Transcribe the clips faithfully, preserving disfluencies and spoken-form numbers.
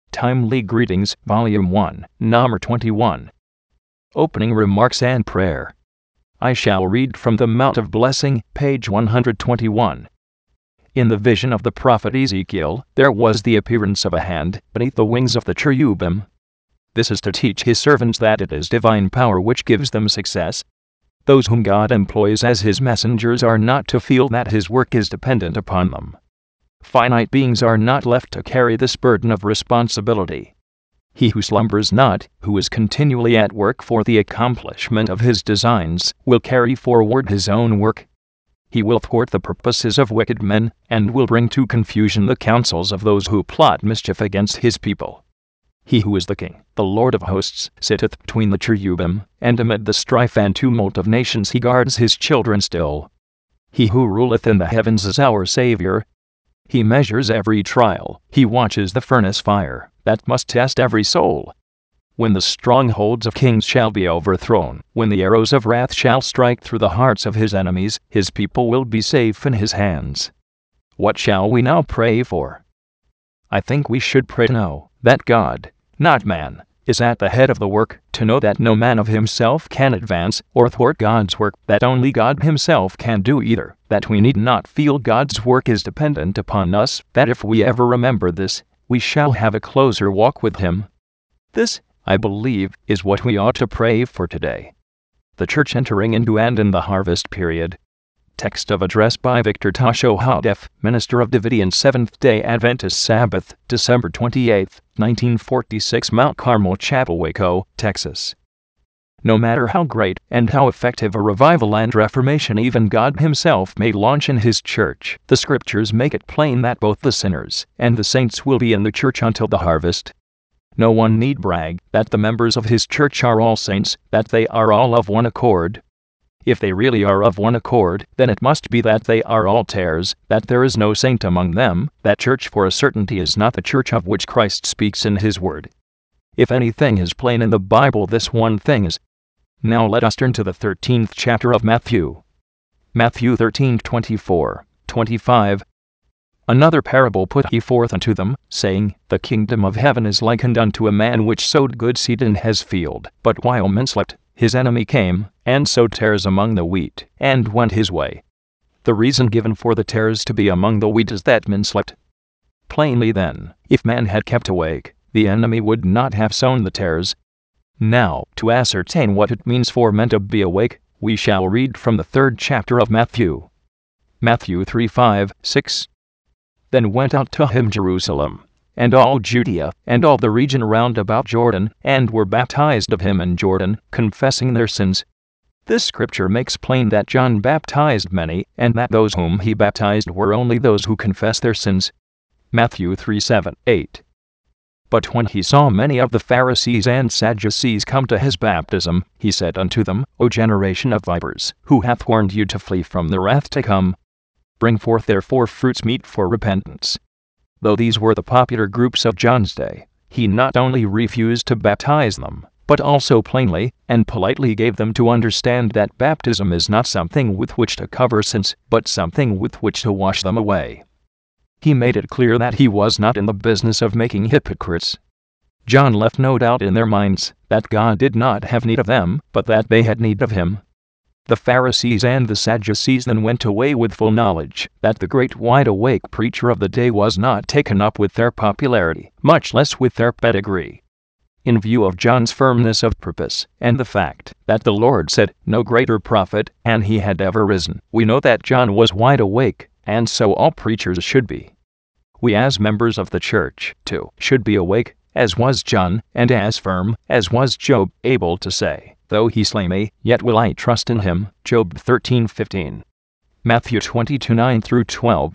Timely Greetings, Volume one, Number twenty-one. Opening Remarks and Prayer. I shall read from the Mount of Blessing, page one hundred twenty-one. In the vision of the prophet Ezekiel, there was the appearance of a hand beneath the wings of the cherubim. This is to teach his servants that it is divine power which gives them success. Those whom God employs as his messengers are not to feel that his work is dependent upon them. Finite beings are not left to carry this burden of responsibility. He who slumbers not, who is continually at work for the accomplishment of his designs, will carry forward his own work. He will thwart the purposes of wicked men, and will bring to confusion the counsels of those who plot mischief against his people. He who is the King, the Lord of hosts, sitteth between the cherubim, and amid the strife and tumult of nations he guards his children still. He who ruleth in the heavens is our Savior. He measures every trial, he watches the furnace fire, that must test every soul. When the strongholds of kings shall be overthrown, when the arrows of wrath shall strike through the hearts of his enemies, his people will be safe in his hands. What shall we now pray for? I think we should pray to know that God, not man, is at the head of the work, to know that no man of himself can advance or thwart God's work, that only God himself can do either, that we need not feel God's work is dependent upon us, that if we ever remember this, we shall have a closer walk with him. This, I believe, is what we ought to pray for today. The Church entering into and in the harvest period. Text of address by Victor Tasho Hadef, Minister of Davidian Seventh-day Adventist Sabbath, December twenty-eighth, nineteen forty-six, Mount Carmel Chapel, Waco, Texas. No matter how great and how effective a revival and reformation even God himself may launch in his church, the scriptures make it plain that both the sinners and the saints will be in the church until the harvest. No one need brag that the members of his church are all saints, that they are all of one accord. If they really are of one accord, then it must be that they are all tares, that there is no saint among them. That church for a certainty is not the church of which Christ speaks in his word. If anything is plain in the Bible, this one thing is. Now let us turn to the thirteenth chapter of Matthew. Matthew thirteen, twenty-four, twenty-five. Another parable put he forth unto them, saying, The kingdom of heaven is likened unto a man which sowed good seed in his field. But while men slept, his enemy came, and sowed tares among the wheat, and went his way. The reason given for the tares to be among the wheat is that men slept. Plainly then, if man had kept awake, the enemy would not have sown the tares. Now, to ascertain what it means for men to be awake, we shall read from the third chapter of Matthew. Matthew three, five, six. Then went out to him Jerusalem, and all Judea, and all the region round about Jordan, and were baptized of him in Jordan, confessing their sins. This scripture makes plain that John baptized many, and that those whom he baptized were only those who confessed their sins. Matthew three, seven, eight. But when he saw many of the Pharisees and Sadducees come to his baptism, he said unto them, O generation of vipers, who hath warned you to flee from the wrath to come? Bring forth therefore fruits meet for repentance. Though these were the popular groups of John's day, he not only refused to baptize them, but also plainly and politely gave them to understand that baptism is not something with which to cover sins, but something with which to wash them away. He made it clear that he was not in the business of making hypocrites. John left no doubt in their minds that God did not have need of them, but that they had need of him. The Pharisees and the Sadducees then went away with full knowledge that the great wide-awake preacher of the day was not taken up with their popularity, much less with their pedigree. In view of John's firmness of purpose, and the fact that the Lord said, No greater prophet, and he had ever risen, we know that John was wide awake, and so all preachers should be. We as members of the church, too, should be awake, as was John, and as firm, as was Job, able to say, Though he slay me, yet will I trust in him. Job thirteen, fifteen. Matthew twenty-two, nine through twelve.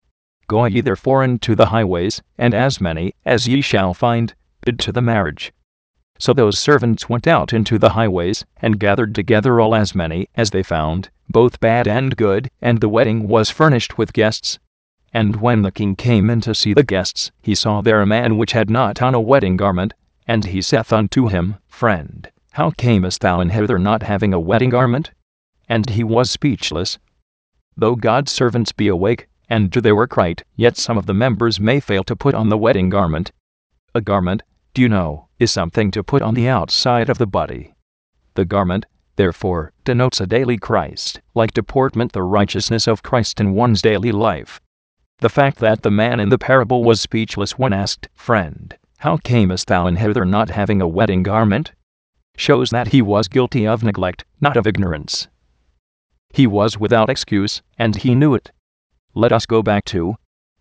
Go ye therefore into the highways, and as many as ye shall find, bid to the marriage. So those servants went out into the highways, and gathered together all as many as they found, both bad and good, and the wedding was furnished with guests. And when the king came in to see the guests, he saw there a man which had not on a wedding garment, and he saith unto him, Friend, how camest thou in hither not having a wedding garment? And he was speechless. Though God's servants be awake, and do their work right, yet some of the members may fail to put on the wedding garment. A garment, do you know, is something to put on the outside of the body. The garment, therefore, denotes a daily Christ-like deportment, the righteousness of Christ in one's daily life. The fact that the man in the parable was speechless when asked, "Friend, how camest thou in hither not having a wedding garment?" shows that he was guilty of neglect, not of ignorance. He was without excuse, and he knew it. Let us go back to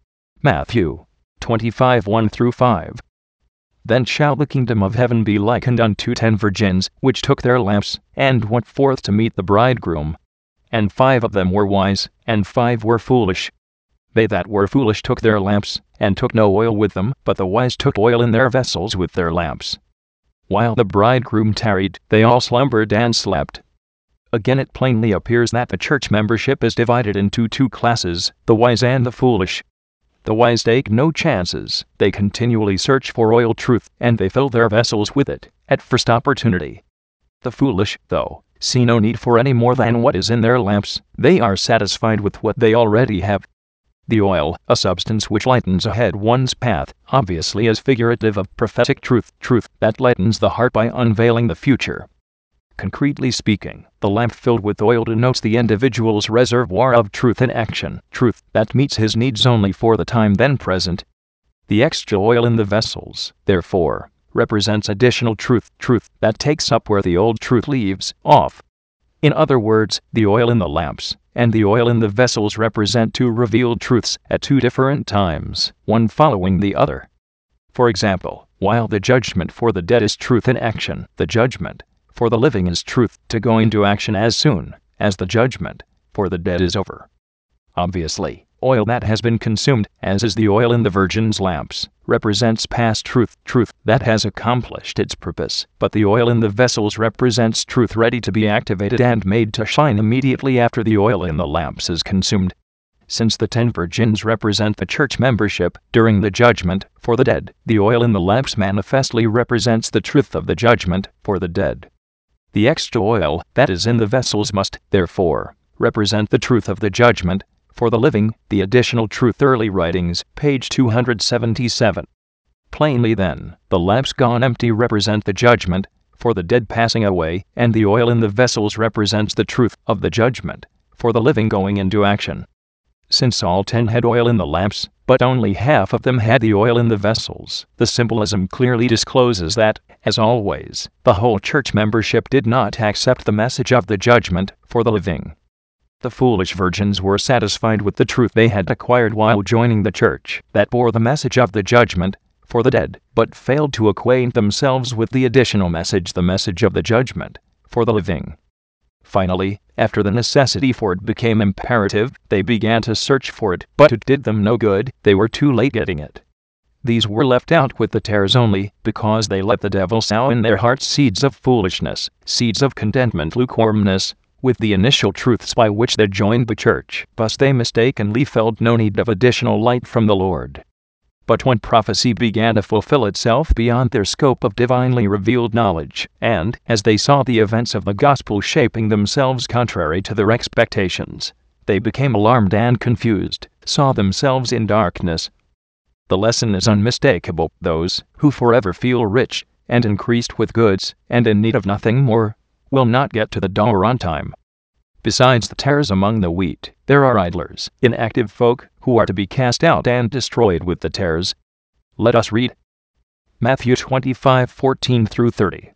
Matthew twenty-five one through five. Then shall the kingdom of heaven be likened unto ten virgins, which took their lamps, and went forth to meet the bridegroom. And five of them were wise, and five were foolish. They that were foolish took their lamps, and took no oil with them, but the wise took oil in their vessels with their lamps. While the bridegroom tarried, they all slumbered and slept. Again it plainly appears that the church membership is divided into two classes, the wise and the foolish. The wise take no chances, they continually search for oil truth, and they fill their vessels with it, at first opportunity. The foolish, though, see no need for any more than what is in their lamps, they are satisfied with what they already have. The oil, a substance which lightens ahead one's path, obviously is figurative of prophetic truth, truth that lightens the heart by unveiling the future. Concretely speaking, the lamp filled with oil denotes the individual's reservoir of truth in action, truth that meets his needs only for the time then present. The extra oil in the vessels, therefore, represents additional truth, truth that takes up where the old truth leaves off. In other words, the oil in the lamps and the oil in the vessels represent two revealed truths at two different times, one following the other. For example, while the judgment for the dead is truth in action, the judgment for the living is truth to go into action as soon as the judgment for the dead is over. Obviously, oil that has been consumed, as is the oil in the virgins' lamps, represents past truth, truth that has accomplished its purpose, but the oil in the vessels represents truth ready to be activated and made to shine immediately after the oil in the lamps is consumed. Since the ten virgins represent the church membership during the judgment for the dead, the oil in the lamps manifestly represents the truth of the judgment for the dead. The extra oil that is in the vessels must, therefore, represent the truth of the judgment for the living, the additional truth. Early Writings, page two hundred seventy-seven. Plainly then, the lamps gone empty represent the judgment for the dead passing away, and the oil in the vessels represents the truth of the judgment for the living going into action. Since all ten had oil in the lamps, but only half of them had the oil in the vessels, the symbolism clearly discloses that, as always, the whole church membership did not accept the message of the judgment for the living. The foolish virgins were satisfied with the truth they had acquired while joining the church that bore the message of the judgment for the dead, but failed to acquaint themselves with the additional message, the message of the judgment for the living. Finally, after the necessity for it became imperative, they began to search for it, but it did them no good, they were too late getting it. These were left out with the tares only, because they let the devil sow in their hearts seeds of foolishness, seeds of contentment, lukewarmness, with the initial truths by which they joined the church. Thus they mistakenly felt no need of additional light from the Lord. But when prophecy began to fulfill itself beyond their scope of divinely revealed knowledge, and as they saw the events of the gospel shaping themselves contrary to their expectations, they became alarmed and confused, saw themselves in darkness. The lesson is unmistakable. Those who forever feel rich and increased with goods and in need of nothing more will not get to the door on time. Besides the tares among the wheat, there are idlers, inactive folk, who are to be cast out and destroyed with the tares. Let us read Matthew twenty-five fourteen through thirty.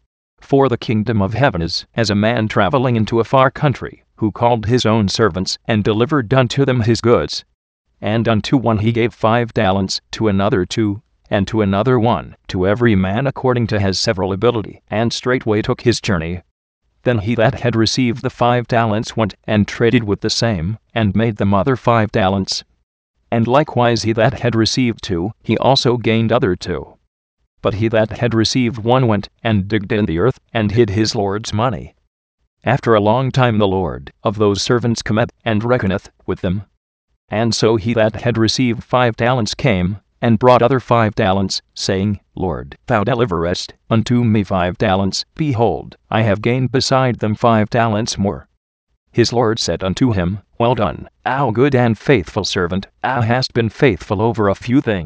For the kingdom of heaven is as a man traveling into a far country, who called his own servants, and delivered unto them his goods. And unto one he gave five talents, to another two, and to another one, to every man according to his several ability, and straightway took his journey. Then he that had received the five talents went and traded with the same, and made them other five talents. And likewise he that had received two, he also gained other two. But he that had received one went and digged in the earth, and hid his Lord's money. After a long time the Lord of those servants cometh, and reckoneth with them. And so he that had received five talents came, and brought other five talents, saying, Lord, thou deliverest unto me five talents. Behold, I have gained beside them five talents more. His Lord said unto him, Well done, thou good and faithful servant, thou hast been faithful over a few things,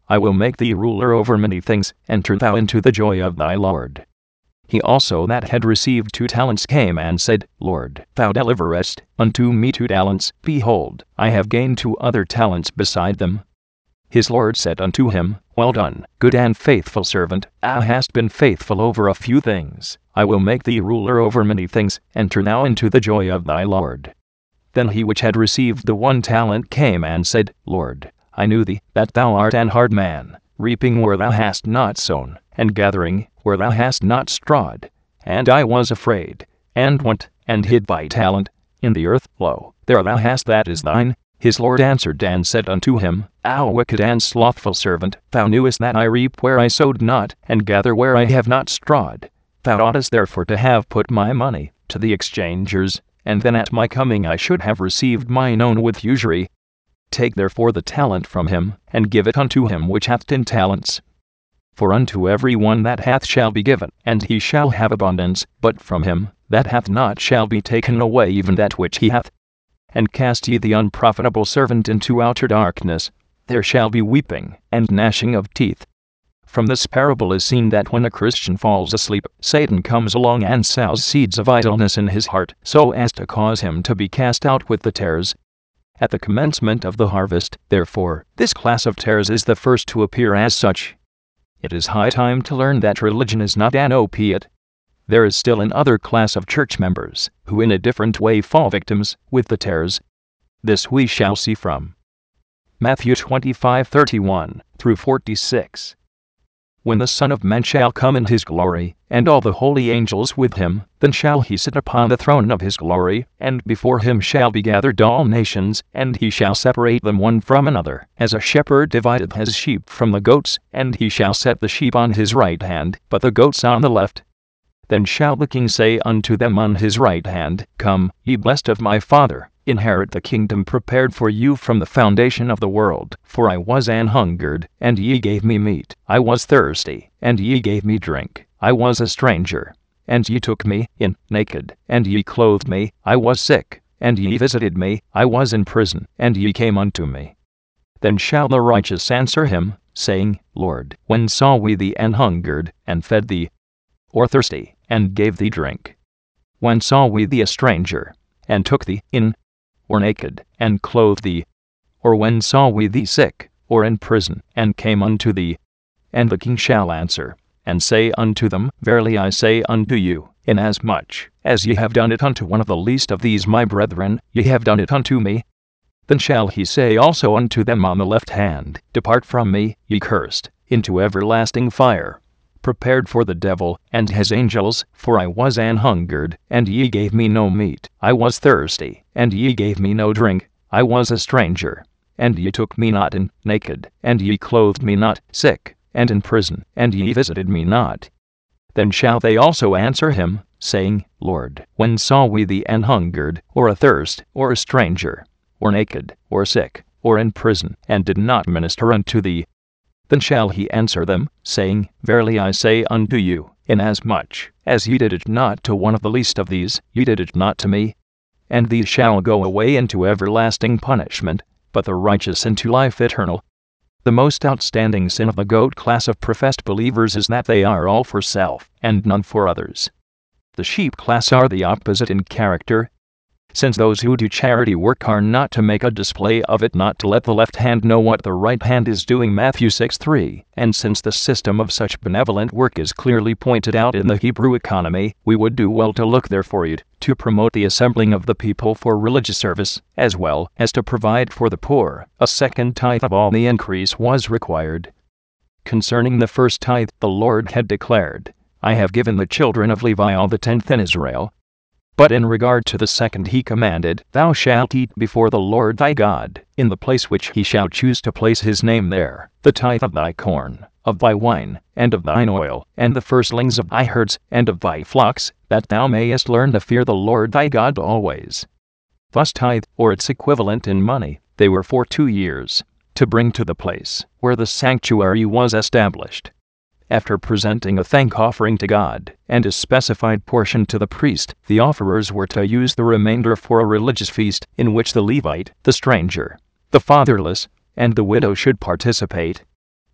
I will make thee ruler over many things, enter thou into the joy of thy Lord. He also that had received two talents came and said, Lord, thou deliverest unto me two talents, behold, I have gained two other talents beside them. His Lord said unto him, Well done, good and faithful servant, thou hast been faithful over a few things, I will make thee ruler over many things, enter thou into the joy of thy Lord. Then he which had received the one talent came and said, Lord, I knew thee, that thou art an hard man, reaping where thou hast not sown, and gathering where thou hast not strawed. And I was afraid, and went, and hid thy talent in the earth. Lo, there thou hast that is thine. His Lord answered and said unto him, Thou wicked and slothful servant, thou knewest that I reap where I sowed not, and gather where I have not strawed. Thou oughtest therefore to have put my money to the exchangers, and then at my coming I should have received mine own with usury. Take therefore the talent from him, and give it unto him which hath ten talents. For unto every one that hath shall be given, and he shall have abundance, but from him that hath not shall be taken away even that which he hath. And cast ye the unprofitable servant into outer darkness. There shall be weeping, and gnashing of teeth. From this parable is seen that when a Christian falls asleep, Satan comes along and sows seeds of idleness in his heart, so as to cause him to be cast out with the tares. At the commencement of the harvest, therefore, this class of tares is the first to appear as such. It is high time to learn that religion is not an opiate. There is still another class of church members, who in a different way fall victims with the tares. This we shall see from Matthew twenty-five thirty-one through forty-six. When the Son of Man shall come in his glory, and all the holy angels with him, then shall he sit upon the throne of his glory, and before him shall be gathered all nations, and he shall separate them one from another, as a shepherd divideth his sheep from the goats, and he shall set the sheep on his right hand, but the goats on the left. Then shall the King say unto them on his right hand, Come, ye blessed of my Father, inherit the kingdom prepared for you from the foundation of the world. For I was an hungered, and ye gave me meat. I was thirsty, and ye gave me drink. I was a stranger, and ye took me in. Naked, and ye clothed me. I was sick, and ye visited me. I was in prison, and ye came unto me. Then shall the righteous answer him, saying, Lord, when saw we thee an hungered, and fed thee? Or thirsty, and gave thee drink? When saw we thee a stranger, and took thee in? Or naked, and clothed thee? Or when saw we thee sick, or in prison, and came unto thee? And the King shall answer, and say unto them, Verily I say unto you, inasmuch as ye have done it unto one of the least of these my brethren, ye have done it unto me. Then shall he say also unto them on the left hand, Depart from me, ye cursed, into everlasting fire, prepared for the devil and his angels. For I was an hungered, and ye gave me no meat. I was thirsty, and ye gave me no drink. I was a stranger, and ye took me not in. Naked, and ye clothed me not. Sick, and in prison, and ye visited me not. Then shall they also answer him, saying, Lord, when saw we thee an hungered, or athirst, or a stranger, or naked, or sick, or in prison, and did not minister unto thee? Then shall he answer them, saying, Verily I say unto you, inasmuch as ye did it not to one of the least of these, ye did it not to me. And these shall go away into everlasting punishment, but the righteous into life eternal. The most outstanding sin of the goat class of professed believers is that they are all for self, and none for others. The sheep class are the opposite in character. Since those who do charity work are not to make a display of it, not to let the left hand know what the right hand is doing, Matthew six three, and since the system of such benevolent work is clearly pointed out in the Hebrew economy, we would do well to look there for it, to promote the assembling of the people for religious service, as well as to provide for the poor. A second tithe of all the increase was required. Concerning the first tithe, the Lord had declared, I have given the children of Levi all the tenth in Israel. But in regard to the second he commanded, Thou shalt eat before the Lord thy God, in the place which he shall choose to place his name there, the tithe of thy corn, of thy wine, and of thine oil, and the firstlings of thy herds, and of thy flocks, that thou mayest learn to fear the Lord thy God always. Thus tithe, or its equivalent in money, they were for two years, to bring to the place where the sanctuary was established. After presenting a thank offering to God, and a specified portion to the priest, the offerers were to use the remainder for a religious feast, in which the Levite, the stranger, the fatherless, and the widow should participate.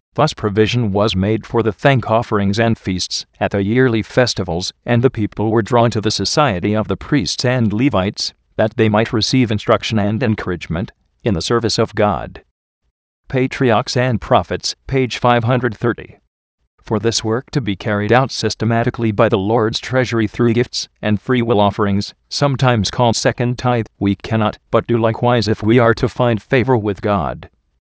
Thus provision was made for the thank offerings and feasts at the yearly festivals, and the people were drawn to the society of the priests and Levites, that they might receive instruction and encouragement in the service of God. Patriarchs and Prophets, page five hundred thirty. For this work to be carried out systematically by the Lord's treasury through gifts and free will offerings, sometimes called second tithe, we cannot but do likewise if we are to find favor with God.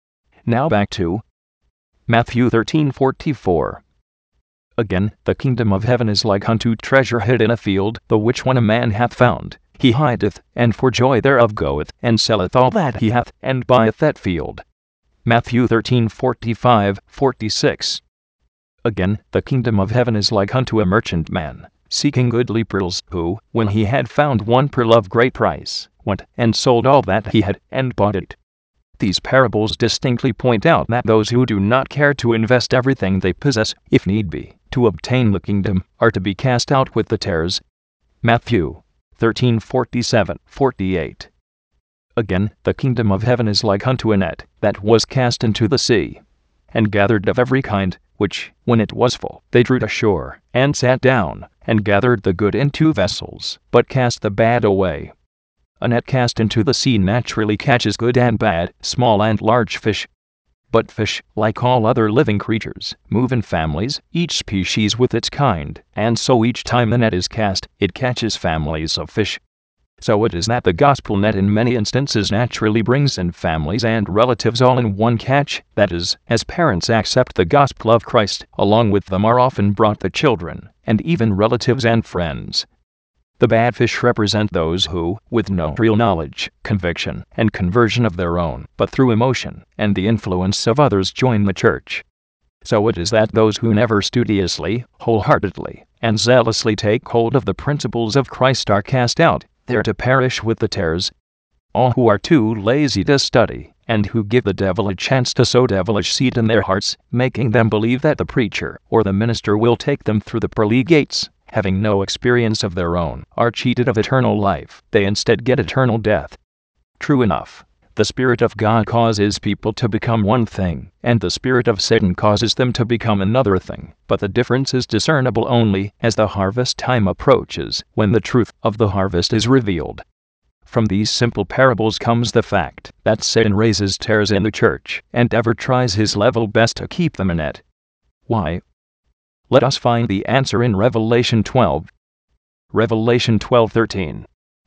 Now back to Matthew thirteen forty-four. Again, the kingdom of heaven is like unto treasure hid in a field, the which when a man hath found, he hideth, and for joy thereof goeth, and selleth all that he hath, and buyeth that field. Matthew thirteen forty-five forty-six. Again, the kingdom of heaven is like unto a merchantman, seeking goodly pearls, who, when he had found one pearl of great price, went and sold all that he had, and bought it. These parables distinctly point out that those who do not care to invest everything they possess, if need be, to obtain the kingdom, are to be cast out with the tares. Matthew thirteen forty-seven forty-eight. Again, the kingdom of heaven is like unto a net, that was cast into the sea, and gathered of every kind, which, when it was full, they drew ashore, and sat down, and gathered the good into vessels, but cast the bad away. A net cast into the sea naturally catches good and bad, small and large fish. But fish, like all other living creatures, move in families, each species with its kind, and so each time the net is cast, it catches families of fish. So it is that the gospel net in many instances naturally brings in families and relatives all in one catch, that is, as parents accept the gospel of Christ, along with them are often brought the children, and even relatives and friends. The bad fish represent those who, with no real knowledge, conviction, and conversion of their own, but through emotion and the influence of others join the church. So it is that those who never studiously, wholeheartedly, and zealously take hold of the principles of Christ are cast out, there to perish with the tares. All who are too lazy to study, and who give the devil a chance to sow devilish seed in their hearts, making them believe that the preacher or the minister will take them through the pearly gates, having no experience of their own, are cheated of eternal life. They instead get eternal death. True enough, the Spirit of God causes people to become one thing, and the spirit of Satan causes them to become another thing, but the difference is discernible only as the harvest time approaches, when the truth of the harvest is revealed. From these simple parables comes the fact that Satan raises tares in the church, and ever tries his level best to keep them in it. Why? Let us find the answer in Revelation twelve. Revelation twelve thirteen.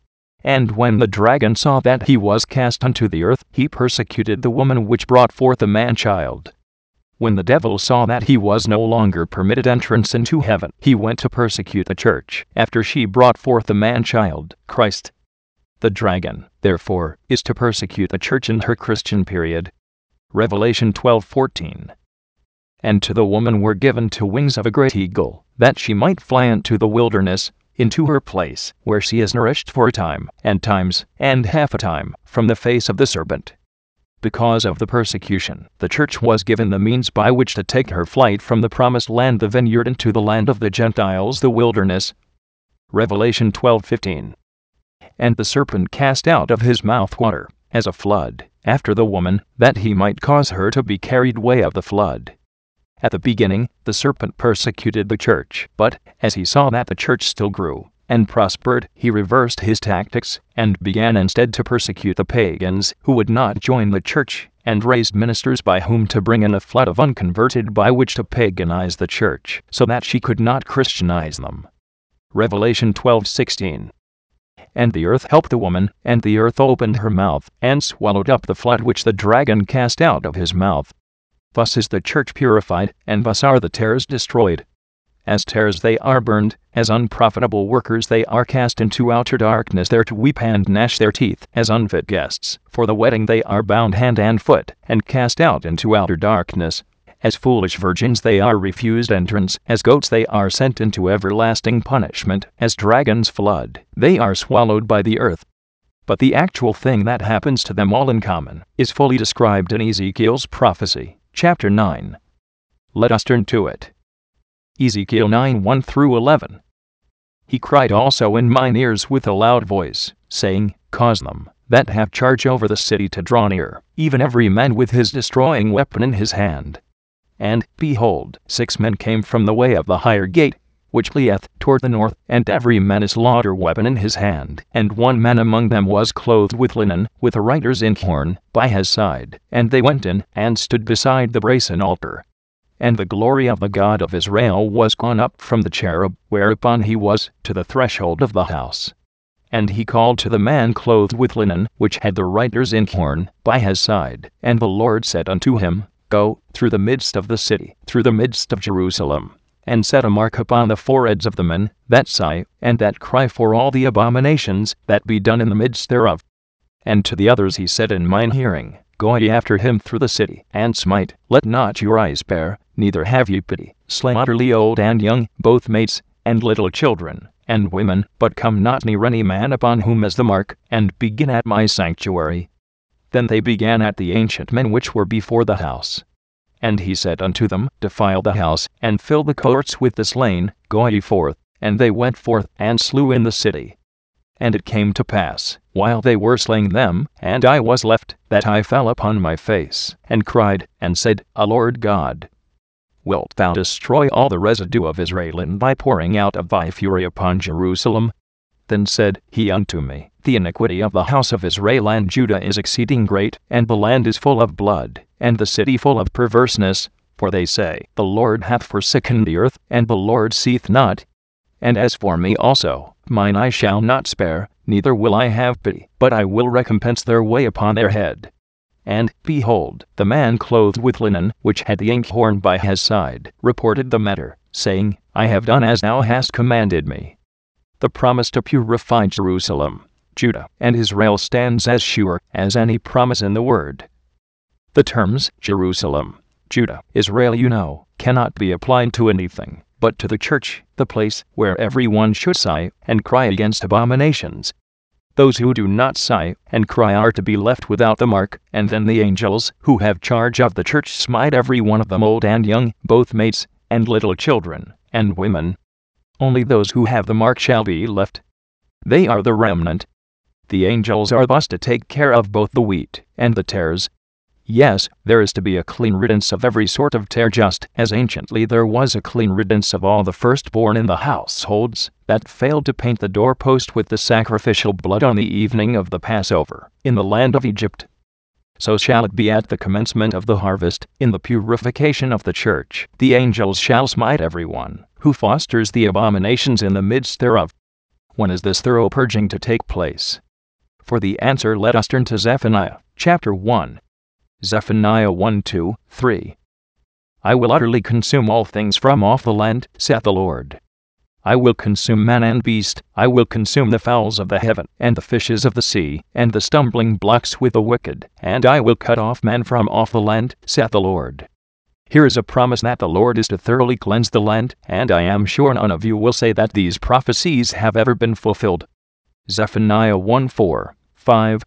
And when the dragon saw that he was cast unto the earth, he persecuted the woman which brought forth the man-child. When the devil saw that he was no longer permitted entrance into heaven, he went to persecute the church, after she brought forth the man-child, Christ. The dragon, therefore, is to persecute the church in her Christian period. Revelation twelve fourteen. And to the woman were given two wings of a great eagle, that she might fly into the wilderness, into her place, where she is nourished for a time, and times, and half a time, from the face of the serpent. Because of the persecution, the church was given the means by which to take her flight from the promised land, the vineyard, into the land of the Gentiles, the wilderness. Revelation twelve fifteen. And the serpent cast out of his mouth water, as a flood, after the woman, that he might cause her to be carried away of the flood. At the beginning, the serpent persecuted the church, but, as he saw that the church still grew and prospered, he reversed his tactics, and began instead to persecute the pagans, who would not join the church, and raised ministers by whom to bring in a flood of unconverted by which to paganize the church, so that she could not Christianize them. Revelation twelve sixteen. And the earth helped the woman, and the earth opened her mouth, and swallowed up the flood which the dragon cast out of his mouth. Thus is the church purified, and thus are the tares destroyed. As tares they are burned, as unprofitable workers they are cast into outer darkness, there to weep and gnash their teeth. As unfit guests for the wedding they are bound hand and foot, and cast out into outer darkness. As foolish virgins they are refused entrance, as goats they are sent into everlasting punishment, as dragons flood, they are swallowed by the earth. But the actual thing that happens to them all in common is fully described in Ezekiel's prophecy, chapter nine. Let us turn to it. Ezekiel nine one through eleven. He cried also in mine ears with a loud voice, saying, Cause them that have charge over the city to draw near, even every man with his destroying weapon in his hand. And, behold, six men came from the way of the higher gate, which leeth toward the north, and every man a slaughter weapon in his hand. And one man among them was clothed with linen, with a writer's inkhorn by his side. And they went in, and stood beside the brazen altar. And the glory of the God of Israel was gone up from the cherub, whereupon he was, to the threshold of the house. And he called to the man clothed with linen, which had the writer's inkhorn by his side. And the Lord said unto him, Go through the midst of the city, through the midst of Jerusalem, and set a mark upon the foreheads of the men that sigh, and that cry for all the abominations that be done in the midst thereof. And to the others he said in mine hearing, Go ye after him through the city, and smite, let not your eyes spare, neither have ye pity, slay utterly old and young, both mates, and little children, and women, but come not near any man upon whom is the mark, and begin at my sanctuary. Then they began at the ancient men which were before the house. And he said unto them, Defile the house, and fill the courts with the slain, go ye forth. And they went forth, and slew in the city. And it came to pass, while they were slaying them, and I was left, that I fell upon my face, and cried, and said, A Lord God, wilt thou destroy all the residue of Israel in thy pouring out of thy fury upon Jerusalem? Then said he unto me, The iniquity of the house of Israel and Judah is exceeding great, and the land is full of blood, and the city full of perverseness. For they say, The Lord hath forsaken the earth, and the Lord seeth not. And as for me also, mine I shall not spare, neither will I have pity, but I will recompense their way upon their head. And, behold, the man clothed with linen, which had the inkhorn by his side, reported the matter, saying, I have done as thou hast commanded me. The promise to purify Jerusalem, Judah, and Israel stands as sure as any promise in the Word. The terms Jerusalem, Judah, Israel, you know, cannot be applied to anything but to the church, the place where everyone should sigh and cry against abominations. Those who do not sigh and cry are to be left without the mark, and then the angels who have charge of the church smite every one of them, old and young, both mates, and little children, and women. Only those who have the mark shall be left. They are the remnant. The angels are thus to take care of both the wheat and the tares. Yes, there is to be a clean riddance of every sort of tare, just as anciently there was a clean riddance of all the firstborn in the households that failed to paint the doorpost with the sacrificial blood on the evening of the Passover in the land of Egypt. So shall it be at the commencement of the harvest, in the purification of the church. The angels shall smite every one who fosters the abominations in the midst thereof. When is this thorough purging to take place? For the answer let us turn to Zephaniah, chapter one. Zephaniah one, two, three. I will utterly consume all things from off the land, saith the Lord. I will consume man and beast, I will consume the fowls of the heaven, and the fishes of the sea, and the stumbling blocks with the wicked, and I will cut off man from off the land, saith the Lord. Here is a promise that the Lord is to thoroughly cleanse the land, and I am sure none of you will say that these prophecies have ever been fulfilled. Zephaniah one, four, five.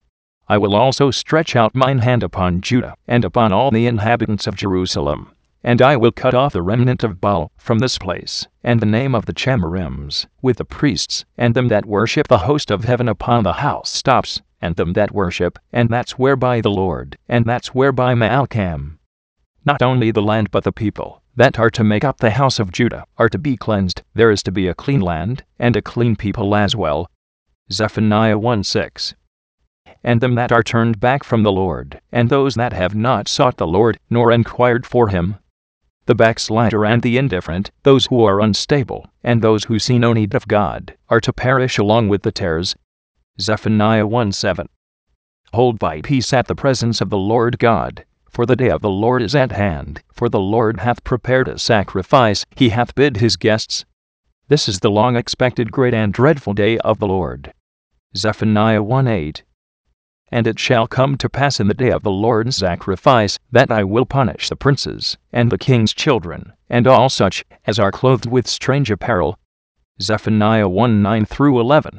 I will also stretch out mine hand upon Judah, and upon all the inhabitants of Jerusalem. And I will cut off the remnant of Baal from this place, and the name of the Chemarims, with the priests, and them that worship the host of heaven upon the housetops, and them that worship, and that swear by the Lord, and that swear by Malcham. Not only the land but the people that are to make up the house of Judah are to be cleansed. There is to be a clean land, and a clean people as well. Zephaniah one, six. And them that are turned back from the Lord, and those that have not sought the Lord, nor inquired for him. The backslider and the indifferent, those who are unstable, and those who see no need of God, are to perish along with the tares. Zephaniah one, seven. Hold thy peace at the presence of the Lord God, for the day of the Lord is at hand, for the Lord hath prepared a sacrifice, he hath bid his guests. This is the long-expected great and dreadful day of the Lord. Zephaniah one, eight. And it shall come to pass in the day of the Lord's sacrifice, that I will punish the princes, and the king's children, and all such as are clothed with strange apparel. Zephaniah one, nine through eleven.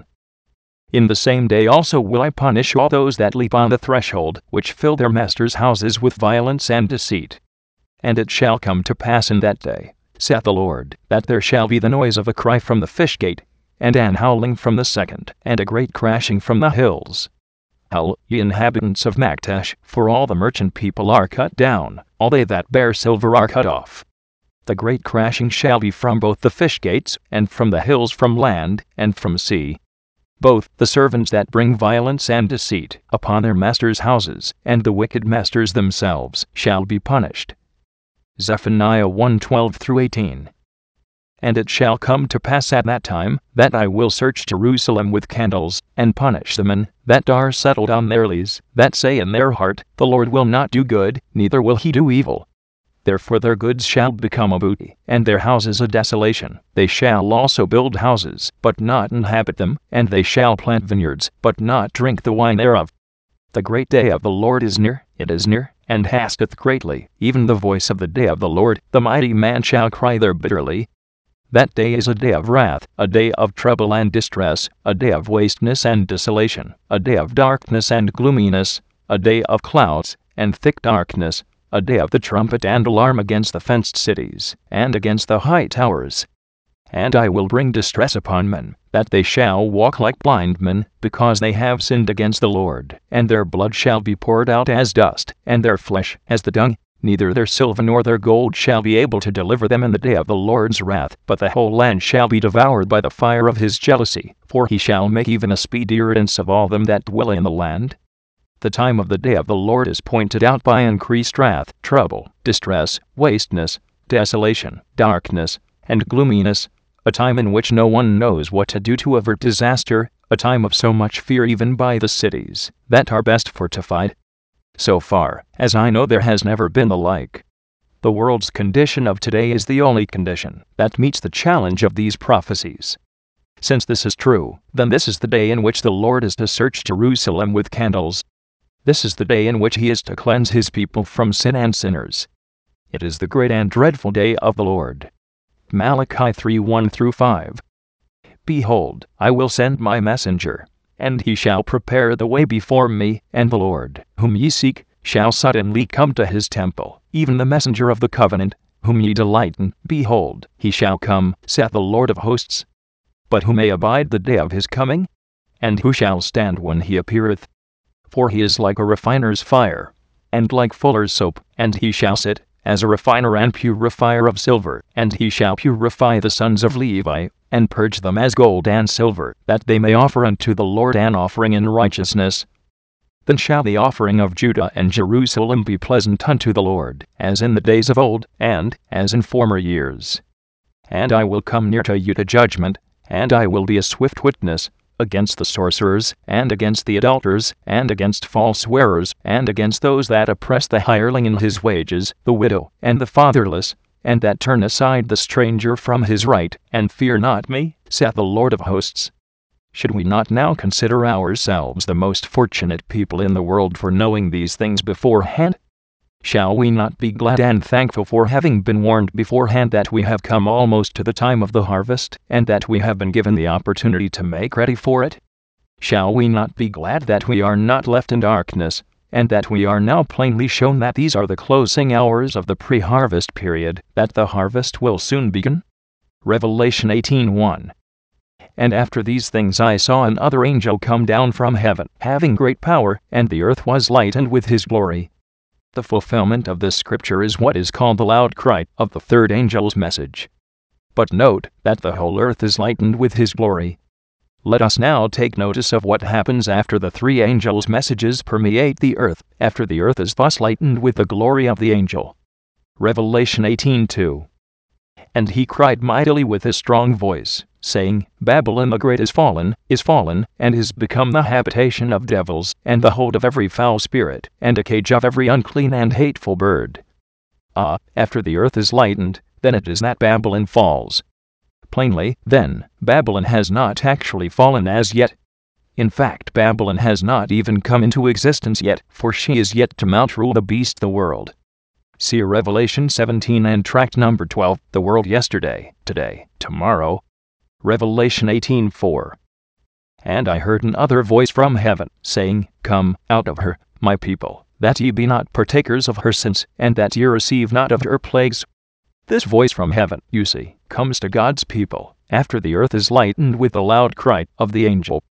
In the same day also will I punish all those that leap on the threshold, which fill their masters' houses with violence and deceit. And it shall come to pass in that day, saith the Lord, that there shall be the noise of a cry from the fish gate, and an howling from the second, and a great crashing from the hills. Hell, ye inhabitants of Maktesh, for all the merchant people are cut down, all they that bear silver are cut off. The great crashing shall be from both the fish gates, and from the hills, from land, and from sea. Both the servants that bring violence and deceit upon their masters' houses, and the wicked masters themselves, shall be punished. Zephaniah one twelve through eighteen. And it shall come to pass at that time, that I will search Jerusalem with candles, and punish the men that are settled on their lees, that say in their heart, The Lord will not do good, neither will he do evil. Therefore their goods shall become a booty, and their houses a desolation. They shall also build houses, but not inhabit them, and they shall plant vineyards, but not drink the wine thereof. The great day of the Lord is near, it is near, and hasteth greatly, even the voice of the day of the Lord. The mighty man shall cry there bitterly. That day is a day of wrath, a day of trouble and distress, a day of wasteness and desolation, a day of darkness and gloominess, a day of clouds and thick darkness, a day of the trumpet and alarm against the fenced cities, and against the high towers. And I will bring distress upon men, that they shall walk like blind men, because they have sinned against the Lord, and their blood shall be poured out as dust, and their flesh as the dung. Neither their silver nor their gold shall be able to deliver them in the day of the Lord's wrath, but the whole land shall be devoured by the fire of his jealousy, for he shall make even a speedy riddance of all them that dwell in the land. The time of the day of the Lord is pointed out by increased wrath, trouble, distress, wasteness, desolation, darkness, and gloominess, a time in which no one knows what to do to avert disaster, a time of so much fear even by the cities that are best fortified. So far as I know, there has never been the like. The world's condition of today is the only condition that meets the challenge of these prophecies. Since this is true, then this is the day in which the Lord is to search Jerusalem with candles. This is the day in which he is to cleanse his people from sin and sinners. It is the great and dreadful day of the Lord. Malachi three one through five. Behold, I will send my messenger, and he shall prepare the way before me, and the Lord, whom ye seek, shall suddenly come to his temple, even the messenger of the covenant, whom ye delight in. Behold, he shall come, saith the Lord of hosts. But who may abide the day of his coming? And who shall stand when he appeareth? For he is like a refiner's fire, and like fuller's soap, and he shall sit as a refiner and purifier of silver, and he shall purify the sons of Levi, and purge them as gold and silver, that they may offer unto the Lord an offering in righteousness. Then shall the offering of Judah and Jerusalem be pleasant unto the Lord, as in the days of old, and as in former years. And I will come near to you to judgment, and I will be a swift witness, against the sorcerers, and against the adulterers, and against false swearers, and against those that oppress the hireling in his wages, the widow, and the fatherless, and that turn aside the stranger from his right, and fear not me, saith the Lord of hosts. Should we not now consider ourselves the most fortunate people in the world for knowing these things beforehand? Shall we not be glad and thankful for having been warned beforehand that we have come almost to the time of the harvest, and that we have been given the opportunity to make ready for it? Shall we not be glad that we are not left in darkness, and that we are now plainly shown that these are the closing hours of the pre-harvest period, that the harvest will soon begin? Revelation eighteen one. And after these things I saw another angel come down from heaven, having great power, and the earth was lightened with his glory. The fulfillment of this scripture is what is called the loud cry of the third angel's message. But note that the whole earth is lightened with his glory. Let us now take notice of what happens after the three angels' messages permeate the earth, after the earth is thus lightened with the glory of the angel. Revelation eighteen two. And he cried mightily with a strong voice, saying, Babylon the great is fallen, is fallen, and is become the habitation of devils, and the hold of every foul spirit, and a cage of every unclean and hateful bird. Ah, after the earth is lightened, then it is that Babylon falls. Plainly, then, Babylon has not actually fallen as yet. In fact, Babylon has not even come into existence yet, for she is yet to mount rule the beast the world. See Revelation seventeen and tract number twelve, the world yesterday, today, tomorrow. Revelation eighteen four. And I heard another voice from heaven, saying, Come out of her, my people, that ye be not partakers of her sins, and that ye receive not of her plagues. This voice from heaven, you see, comes to God's people, after the earth is lightened with the loud cry of the angel.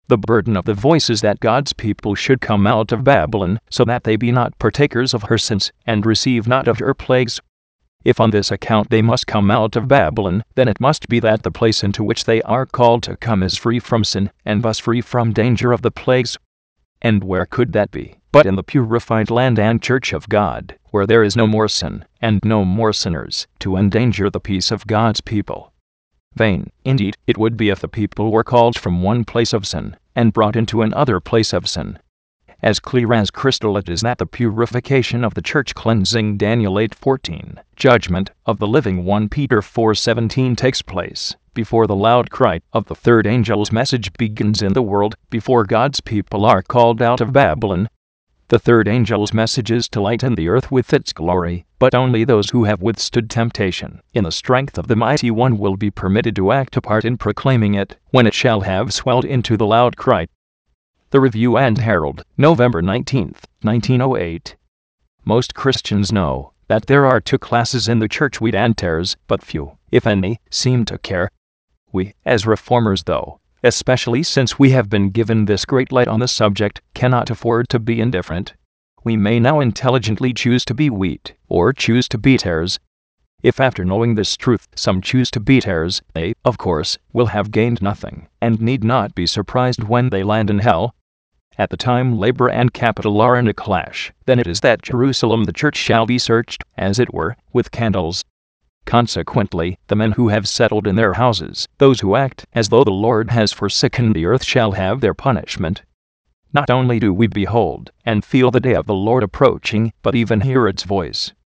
the burden of the voice is that God's people should come out of Babylon, so that they be not partakers of her sins, and receive not of her plagues. If on this account they must come out of Babylon, then it must be that the place into which they are called to come is free from sin, and thus free from danger of the plagues. And where could that be, but in the purified land and church of God, where there is no more sin, and no more sinners, to endanger the peace of God's people? Vain, indeed, it would be if the people were called from one place of sin, and brought into another place of sin. As clear as crystal it is that the purification of the church cleansing Daniel eight fourteen, judgment of the living one Peter four seventeen takes place, before the loud cry of the third angel's message begins in the world, before God's people are called out of Babylon. The third angel's message is to lighten the earth with its glory, but only those who have withstood temptation in the strength of the Mighty One will be permitted to act a part in proclaiming it, when it shall have swelled into the loud cry. The Review and Herald, November nineteenth, nineteen oh eight. Most Christians know that there are two classes in the church, wheat and tares, but few, if any, seem to care. We, as reformers though, especially since we have been given this great light on the subject, cannot afford to be indifferent. We may now intelligently choose to be wheat, or choose to be tares. If after knowing this truth some choose to be tares, they, of course, will have gained nothing, and need not be surprised when they land in hell. At the time labor and capital are in a clash, then it is that Jerusalem the church shall be searched, as it were, with candles. Consequently, the men who have settled in their houses, those who act as though the Lord has forsaken the earth, shall have their punishment. Not only do we behold and feel the day of the Lord approaching, but even hear its voice,